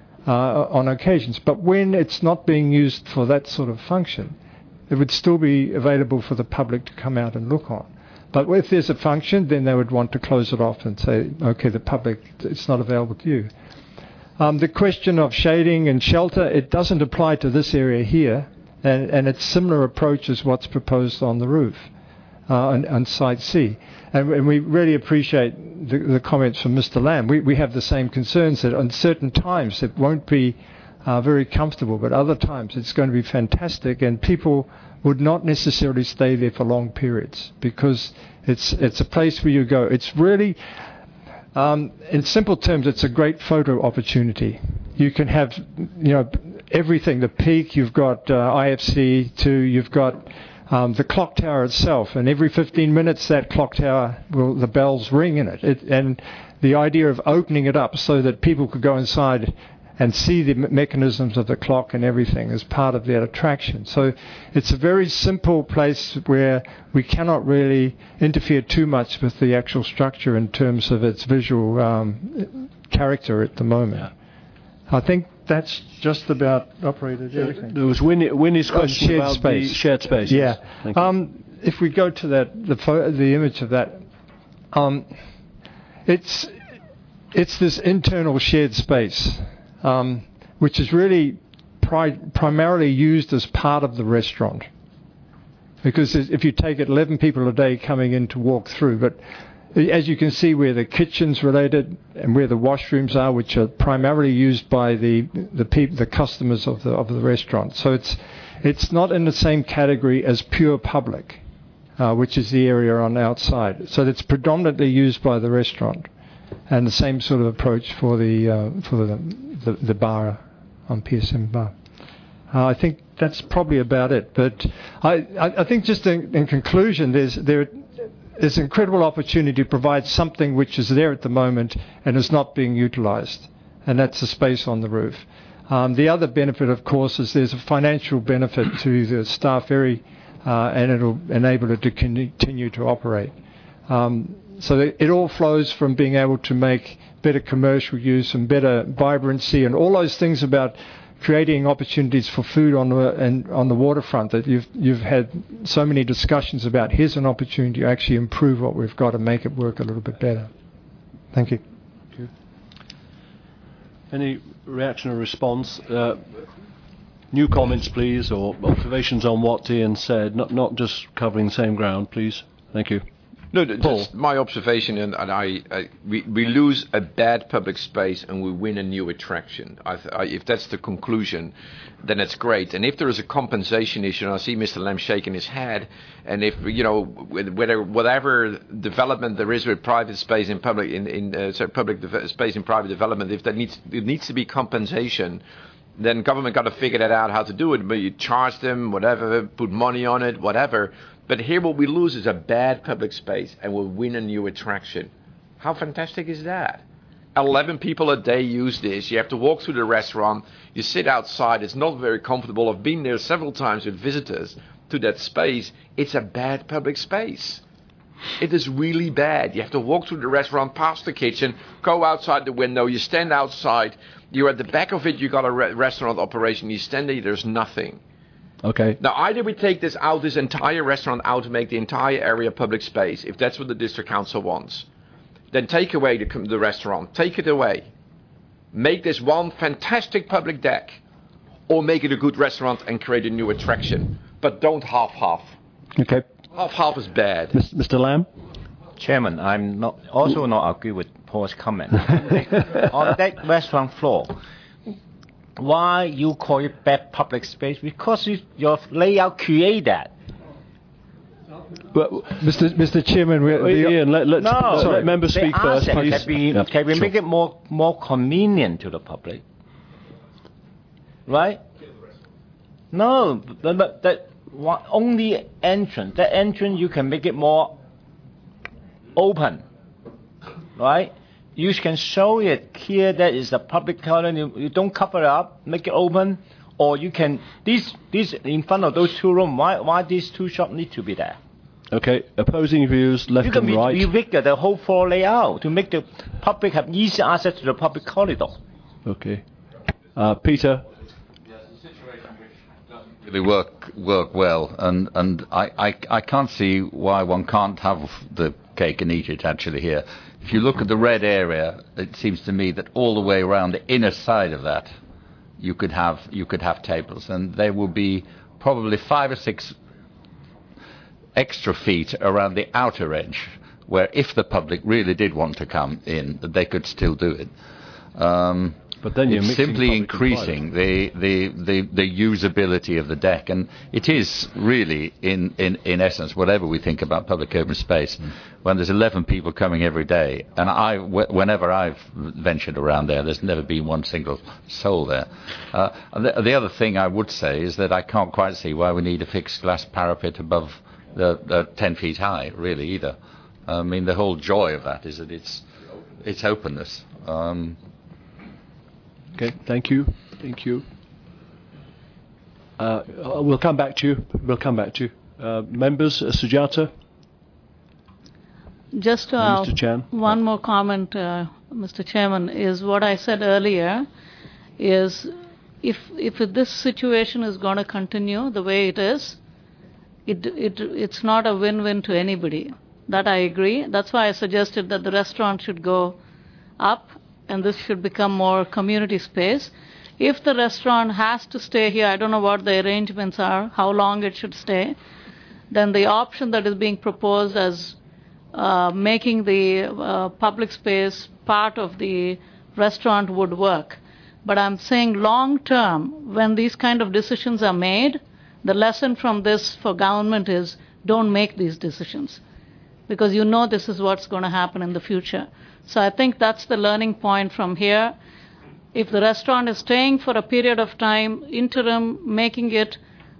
uh, on occasions. But when it's not being used for that sort of function, it would still be available for the public to come out and look on. But if there's a function, then they would want to close it off and say, okay, the public, it's not available to you. Um, the question of shading and shelter, it doesn't apply to this area here, and, and it's similar approach as what's proposed on the roof uh, on, on Site C. And, and we really appreciate the, the comments from Mister Lamb. We, we have the same concerns that on certain times it won't be uh, very comfortable, but other times it's going to be fantastic, and people would not necessarily stay there for long periods because it's it's a place where you go. It's really, um, in simple terms, it's a great photo opportunity. You can have, you know, everything. The peak, you've got uh, I F C two, you've got um, the clock tower itself, and every fifteen minutes that clock tower will the bells ring in it. it. And the idea of opening it up so that people could go inside and see the me- mechanisms of the clock and everything as part of that attraction. So it's a very simple place where we cannot really interfere too much with the actual structure in terms of its visual um, character at the moment. Yeah. I think that's just about operated everything. There was Winnie, Winnie's Oh, question shared about space. the shared spaces. Yeah. Thank you. Um, if we go to that, the pho- the image of that, um, it's it's this internal shared space, um, which is really pri- primarily used as part of the restaurant. Because if you take it, eleven people a day coming in to walk through, but as you can see where the kitchen's related and where the washrooms are, which are primarily used by the the peop- the customers of the of the restaurant. So it's it's not in the same category as pure public, uh, which is the area on the outside. So it's predominantly used by the restaurant, and the same sort of approach for the uh, for the, the the bar on P S M bar. Uh, I think that's probably about it. But I, I, I think just in, in conclusion, there's there is incredible opportunity to provide something which is there at the moment and is not being utilised, and that's the space on the roof. Um, the other benefit, of course, is there's a financial benefit to the Star Ferry, uh, and it'll enable it to continue to operate. Um, so it, it all flows from being able to make better commercial use and better vibrancy and all those things about creating opportunities for food on the and on the waterfront that you've you've had so many discussions about. Here's an opportunity to actually improve what we've got and make it work a little bit better. Thank you. Thank you. Any reaction or response? Uh, new comments, please, or observations on what Ian said, not not just covering the same ground, please. Thank you. No, just my observation, and, and I, I we, we lose a bad public space and we win a new attraction. I, I, if that's the conclusion, then it's great. And if there is a compensation issue, and I see Mister Lam shaking his head, and if you know whether whatever development there is with private space in public in, in uh, sorry, public de- space in private development, if there needs it needs to be compensation, then government got to figure that out how to do it. But you charge them, whatever, put money on it, whatever. But here what we lose is a bad public space and we'll win a new attraction. How fantastic is that? eleven people a day use this. You have to walk through the restaurant. You sit outside. It's not very comfortable. I've been there several times with visitors to that space. It's a bad public space. It is really bad. You have to walk through the restaurant, past the kitchen, go outside the window. You stand outside. You're at the back of it. You got a re- restaurant operation. You stand there. There's nothing. Okay. Now, either we take this out, this entire restaurant out to make the entire area public space, if that's what the district council wants. Then take away the, the restaurant. Take it away. Make this one fantastic public deck. Or make it a good restaurant and create a new attraction. But don't half-half. Okay. Half-half is bad. Mister Lam? Chairman, I'm not also not agree with Paul's comment. On that restaurant floor, why you call it bad public space? Because you, your layout create that. Well, Mister Mister Chairman, we, well, Ian, let, let's, no, let, let members speak first, please. Can we, yeah, can we sure. make it more more convenient to the public? Right? No, but, but that one, only entrance. That entrance you can make it more open, right? You can show it here that is a public toilet. You, you don't cover it up, make it open, or you can this this in front of those two rooms. Why why these two shops need to be there? Okay, opposing views, left you can and right. You can the whole floor layout to make the public have easy access to the public corridor. Okay, uh, Peter. Really work work well, and and I, I I can't see why one can't have the cake and eat it actually here. If you look at the red area, it seems to me that all the way around the inner side of that, you could have you could have tables, and there will be probably five or six extra feet around the outer edge, where if the public really did want to come in, they could still do it. Um, But then you're it's simply increasing the, the, the, the usability of the deck, and it is really, in, in, in essence, whatever we think about public open space, mm. when there's eleven people coming every day, and I, w- whenever I've ventured around there, there's never been one single soul there. Uh, the, the other thing I would say is that I can't quite see why we need a fixed glass parapet above the, the ten feet high, really, either. I mean, the whole joy of that is that it's, it's openness. Um, Okay, thank you, thank you. Uh, we'll come back to you. We'll come back to you. Uh, members, uh, Sujata. Just uh, uh, Mister Chan. One yeah. more comment, uh, Mister Chairman, is what I said earlier. Is if if this situation is going to continue the way it is, it it it's not a win-win to anybody. That I agree. That's why I suggested that the restaurant should go up. And this should become more community space. If the restaurant has to stay here, I don't know what the arrangements are, how long it should stay, then the option that is being proposed as uh, making the uh, public space part of the restaurant would work. But I'm saying long term, when these kind of decisions are made, the lesson from this for government is don't make these decisions, because you know this is what's going to happen in the future. So I think that's the learning point from here. If the restaurant is staying for a period of time, interim, making it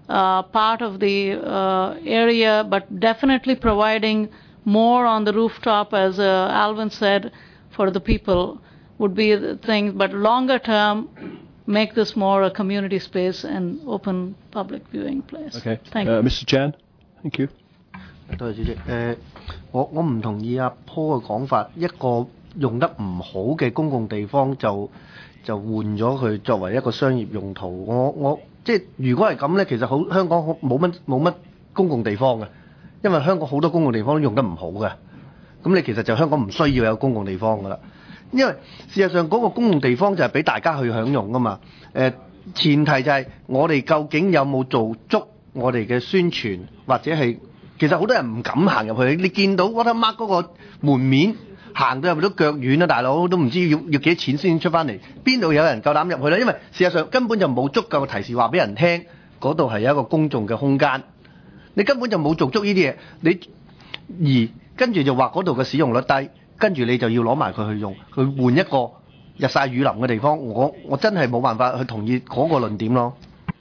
uh, part of the uh, area, but definitely providing more on the rooftop, as uh, Alvin said, for the people would be the thing. But longer term, make this more a community space and open public viewing place. Okay. Thank uh, you. Mister Chan, thank you. 多謝主席。誒、我我唔同意阿 Paul 嘅講法，一個用得唔好嘅公共地方就就換咗佢作為一個商業用途。我我即係如果係咁咧，其實好香港好冇乜冇乜公共地方嘅，因為香港好多公共地方都用得唔好嘅。咁你其實就香港唔需要有公共地方噶啦，因為事實上嗰個公共地方就係俾大家去享用噶嘛。誒、前提就係我哋究竟有冇做足我哋嘅宣傳，或者係其實好多人唔敢行入去。你見到 Watermark 嗰個門面行到入去都腳軟啊，大佬都唔知要要幾多錢先出翻嚟，邊度有人夠膽入去咧？因為事實上根本就冇足夠嘅提示話俾人聽，嗰度係有一個公眾嘅空間，你根本就冇做足呢啲嘢，你而跟住就話嗰度嘅使用率低，跟住你就要攞埋佢去用，去換一個日曬雨淋嘅地方，我我真係冇辦法去同意嗰個論點咯。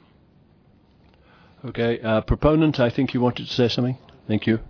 Okay, uh, proponent, I think you wanted to say something. Thank you.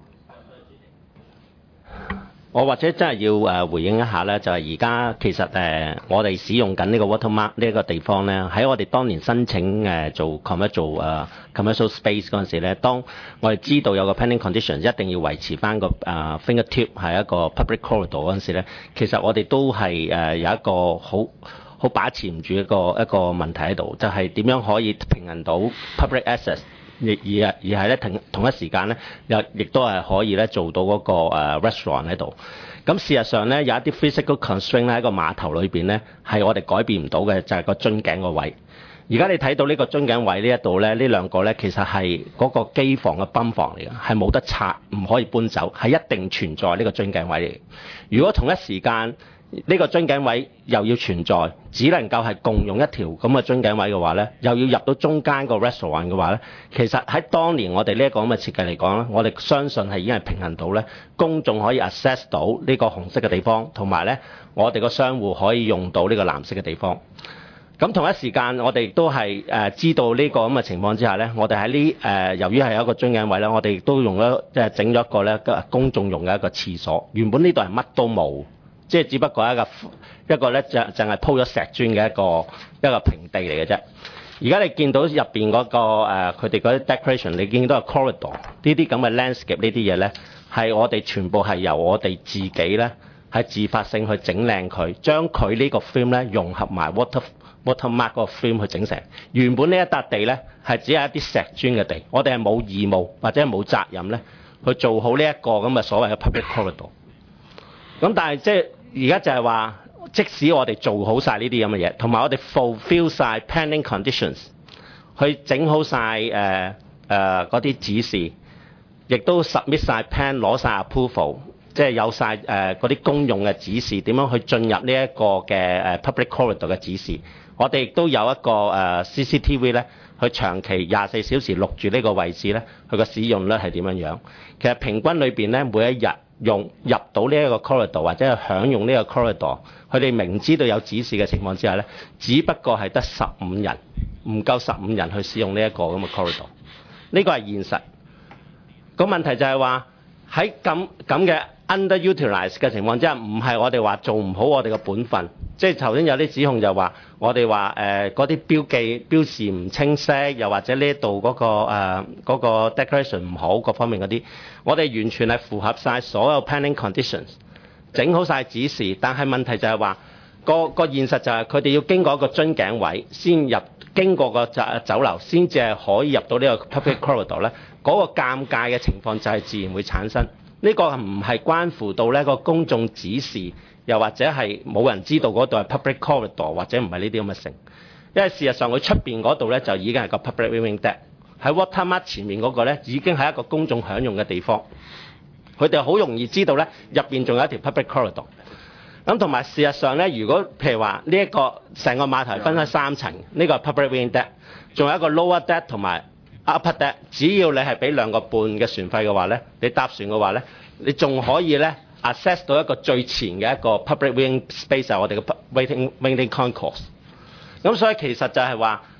我或者真係要誒回應一下咧，就係而家其實誒、呃、我哋使用緊呢個 watermark 呢一個地方咧，喺我哋當年申請誒、呃、做 commercial 做誒、呃、commercial space 嗰陣時咧，當我哋知道有個 planning condition 一定要維持翻個誒、呃、fingertip 係一個 public corridor 嗰陣時咧，其實我哋都係誒、呃、有一個好好把持唔住一個一個問題喺度，就係、是、點樣可以平衡到 public access。而而而係咧同同一時間咧，又亦都係可以咧做到嗰個誒 restaurant 喺度。咁事實上咧，有一啲 physical constraint 喺個碼頭裏邊咧，係我哋改變唔到嘅，就係個樽頸個位。而家你睇到呢個樽頸位呢一度咧，呢兩個咧其實係嗰個機房嘅泵房嚟嘅，係冇得拆，唔可以搬走，係一定存在呢個樽頸位嚟嘅。如果同一時間呢個樽頸位又要存在，只能夠係共用一條咁嘅樽頸位嘅話呢，又要入到中間個 restaurant 嘅話呢，其實喺當年我哋呢一個咁嘅設計嚟講咧，我哋相信係已經係平衡到呢公眾可以 access 到呢個紅色嘅地方，同埋呢我哋個商戶可以用到呢個藍色嘅地方。咁同一時間，我哋亦都係誒知道呢個咁嘅情況之下呢，我哋喺呢誒由於係一個樽頸位呢，我哋亦都用咗即係整咗一個呢公眾用嘅一個廁所。原本呢度係乜都冇。即係只不過係一個一個咧，就淨係鋪咗石磚嘅一個一個平地嚟嘅啫。而家你見到入邊嗰個誒佢哋嗰啲 decoration， 你見到個 corridor 呢啲咁嘅 landscape 呢啲嘢咧，係我哋全部係由我哋自己咧係自發性去整靚佢，將佢呢個 film 咧融合埋 water watermark 嗰個 film 去整成。原本呢一笪地咧係只係一啲石磚嘅地，我哋係冇義務或者冇責任咧去做好呢一個咁嘅所謂嘅 public corridor。咁但係即係。而家就係話，即使我哋做好晒呢啲咁嘅嘢，同埋我哋 fulfill 晒 planning conditions， 去整好晒誒誒嗰啲指示，亦都 submit 晒 plan 攞晒 approval， 即係有晒誒嗰啲公用嘅指示，點樣去進入呢一個嘅誒 public corridor 嘅指示。我哋亦都有一個誒、呃、C C T V 咧，去長期廿四小時錄住呢個位置咧，佢個使用率係點樣樣。其實平均裏邊咧，每一日用入到呢一個 corridor 或者係享用呢個 corridor， 佢哋明知道有指示嘅情況之下咧，只不過係得十五人，唔夠十五人去使用呢一個咁嘅 corridor。呢個係現實。個問題就係話喺咁咁嘅 underutilized 嘅情況之下，唔係我哋話做唔好我哋嘅本分。即係頭先有啲指控就話我哋話誒嗰啲標記標示唔清晰，又或者呢度嗰個誒嗰、呃嗰個 decoration 唔好，各方面嗰啲，我哋完全係符合晒所有 planning conditions， 整好晒指示。但係問題就係話個個現實就係佢哋要經過一個樽頸位先入，經過個酒酒樓先至係可以入到呢個 public corridor 咧。嗰個尷尬嘅情況就係自然會產生。呢、這個唔係關乎到呢個公眾指示。又或者係冇人知道嗰度係 public corridor， 或者唔係呢啲咁嘅城，因為事實上佢出邊嗰度咧就已經係個 public viewing deck， 喺 watermark 前面嗰個咧已經係一個公眾享用嘅地方，佢哋好容易知道咧入邊仲有一條 public corridor。咁同埋事實上咧，如果譬如話呢一個成個碼頭分開三層，呢、這個係 public viewing deck， 仲有一個 lower deck 同埋 upper deck， 只要你係俾兩個半嘅船費嘅話咧，你搭船嘅話咧，你仲可以咧access 到一個最前嘅一個 public viewing space， 係我哋嘅 waiting waiting concourse。咁所以其實就係話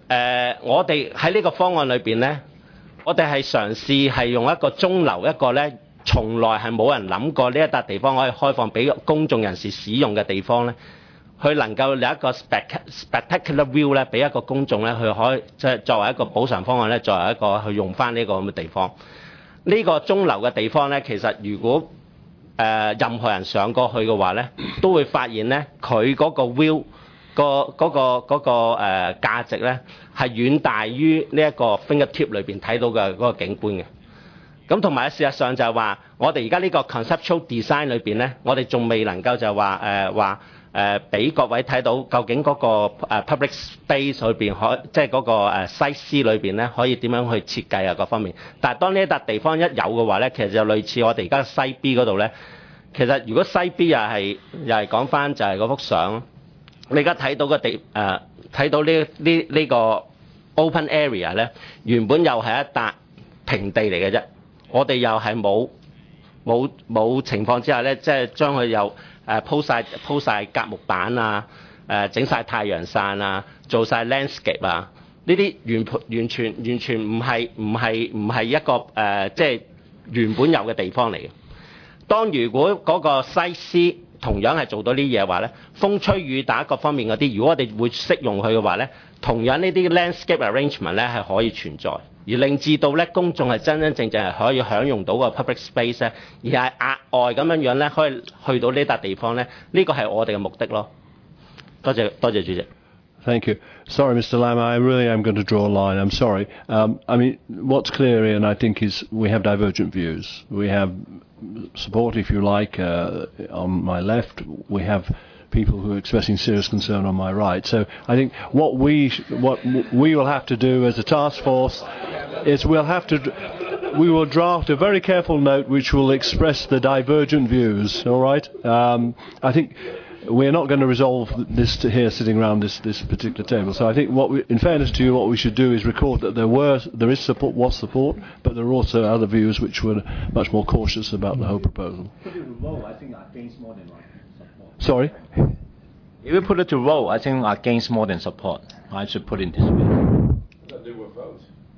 呃、我哋喺呢個方案裏邊咧，我哋係嘗試係用一個中流一個咧，從來係冇人諗過呢一笪地方可以開放俾公眾人士使用嘅地方咧，佢能夠有一個 spectacular view 咧，俾一個公眾咧，佢可以即係作為一個補償方案咧，作為一個去用翻呢個咁嘅地方。呢、這個中流嘅地方咧，其實如果誒、呃、任何人上過去嘅話咧，都會發現咧，佢嗰個 view 個嗰、那個嗰、那個誒、呃、價值咧，係遠大於呢一個 fingertip 裏邊睇到嘅嗰個景觀嘅。咁同埋事實上就係話，我哋而家呢個 conceptual design 裏邊咧，我哋仲未能夠就係話誒話誒俾各位睇到究竟嗰個 public space 裏邊可即係嗰個誒西施裏邊咧，可以點樣去設計啊各方面。但係當呢一笪地方一有嘅話咧，其實就類似我哋而家西 B 嗰度咧。其實如果西 B 又係又係講翻就係嗰幅相，你而家睇到個地誒睇、呃、到呢呢呢個 open area 咧，原本又係一笪平地嚟嘅啫。我哋又係冇冇冇情況之下咧，即係將佢又誒鋪曬鋪曬隔木板啊，誒整曬太陽傘啊，做曬 landscape 啊，呢啲完完全完全唔係唔係唔係一個誒、呃、即係原本有嘅地方嚟嘅。當如果嗰個西施同樣係做到呢啲嘢話咧，風吹雨打各方面嗰啲，如果我哋會適用佢嘅話咧，同樣呢啲 landscape arrangement 咧係可以存在。而令至到咧公眾係真真正正係可以享用到個 public space 咧，而係額外咁樣樣咧，可以去到呢笪地方咧，呢個係我哋嘅目的咯。多謝多謝主席。 Thank you. Sorry, Mister Lam, I really am going to draw a line. I'm sorry. Um, I mean, what's clear, Ian, I think, is we have divergent views. We have support, if you like, uh, on my left. We have people who are expressing serious concern on my right. So I think what we what we will have to do as a task force is we'll have to we will draft a very careful note which will express the divergent views. All right. Um, I think we're not going to resolve this to here sitting around this, this particular table. So I think what we, in fairness to you, what we should do is record that there were there is support was support, but there are also other views which were much more cautious about the whole proposal. Put it to vote, I think against more than support. Sorry? If we put it to vote, I think against more than support. I should put it this way. They will vote.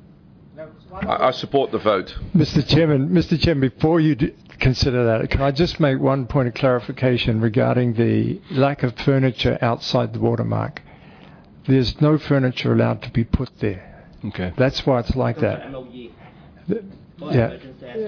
I, I support the vote. Mister Chairman, Mister Chairman, before you d- consider that, can I just make one point of clarification regarding the lack of furniture outside the watermark? There's no furniture allowed to be put there. Okay. That's why it's like that. The, yeah.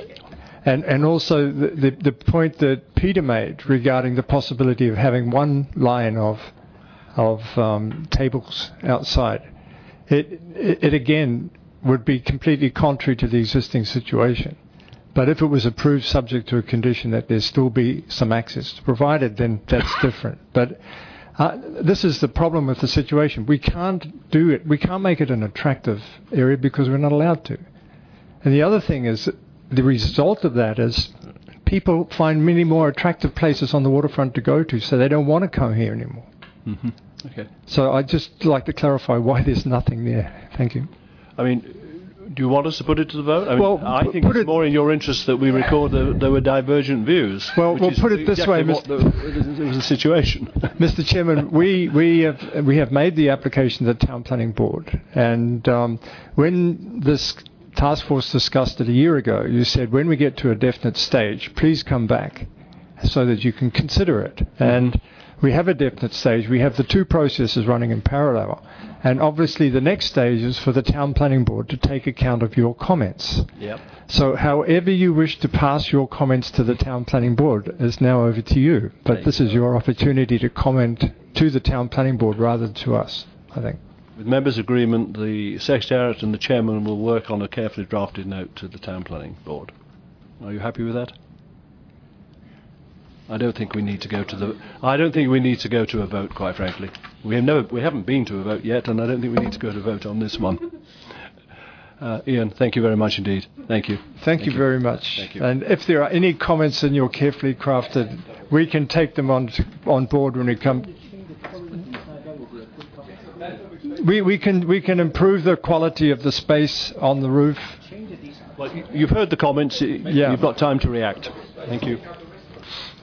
And and also the, the the point that Peter made regarding the possibility of having one line of of um, tables outside, it, it it again would be completely contrary to the existing situation. But if it was approved subject to a condition that there still be some access provided, then that's different. But uh, this is the problem with the situation. We can't do it. We can't make it an attractive area because we're not allowed to. And the other thing is, the result of that is people find many more attractive places on the waterfront to go to, so they don't want to come here anymore. Mm-hmm. Okay. So I'd just like to clarify why there's nothing there. Thank you. I mean, do you want us to put it to the vote? I mean, well, I think it's more in your interest that we record that there were divergent views. Well, we'll put it this exactly way, what the, it was a situation. Mister Chairman, we we have we have made the application to the Town Planning Board, and um, when this task force discussed it a year ago, you said when we get to a definite stage, please come back so that you can consider it. And we have a definite stage. We have the two processes running in parallel. And obviously the next stage is for the Town Planning Board to take account of your comments. Yep. So however you wish to pass your comments to the Town Planning Board is now over to you. But this is your opportunity to comment to the Town Planning Board rather than to us, I think. With members' agreement, the Secretariat and the Chairman will work on a carefully drafted note to the Town Planning Board. Are you happy with that? I don't think we need to go to the. I don't think we need to go to a vote. Quite frankly, we have never, we haven't been to a vote yet, and I don't think we need to go to a vote on this one. Uh, Ian, thank you very much indeed. Thank you. Thank, thank you, you very much. Thank you. And if there are any comments in your carefully crafted, we can take them on on board when we come. We we can we can improve the quality of the space on the roof. Well, you've heard the comments. Yeah. You've got time to react. Thank you.